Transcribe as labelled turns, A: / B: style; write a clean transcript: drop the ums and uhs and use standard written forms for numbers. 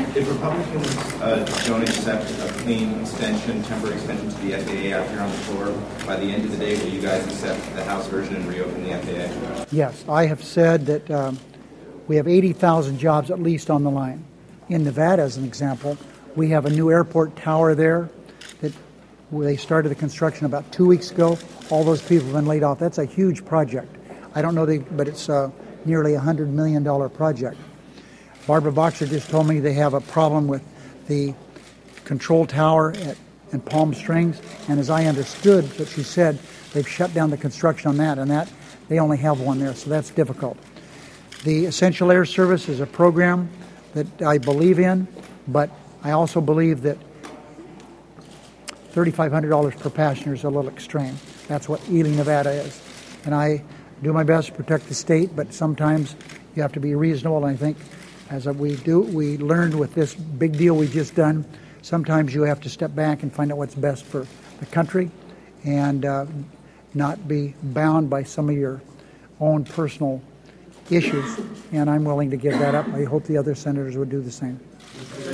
A: If Republicans don't accept a clean extension, temporary extension to the FAA out here on the floor, by the end of the day, will you guys accept the House version and reopen the FAA?
B: Yes, I have said that we have 80,000 jobs at least on the line. In Nevada, as an example, we have a new airport tower there that they started the construction about 2 weeks ago. All those people have been laid off. That's a huge project. I don't know, but it's nearly a $100 million project. Barbara Boxer just told me they have a problem with the control tower in Palm Springs, and as I understood what she said, they've shut down the construction on that, and that they only have one there, so that's difficult. The Essential Air Service is a program that I believe in, but I also believe that $3,500 per passenger is a little extreme. That's what Ely, Nevada is. And I do my best to protect the state, but sometimes you have to be reasonable. And I think as we learned with this big deal we just done, sometimes you have to step back and find out what's best for the country and not be bound by some of your own personal issues. And I'm willing to give that up. I hope the other senators would do the same.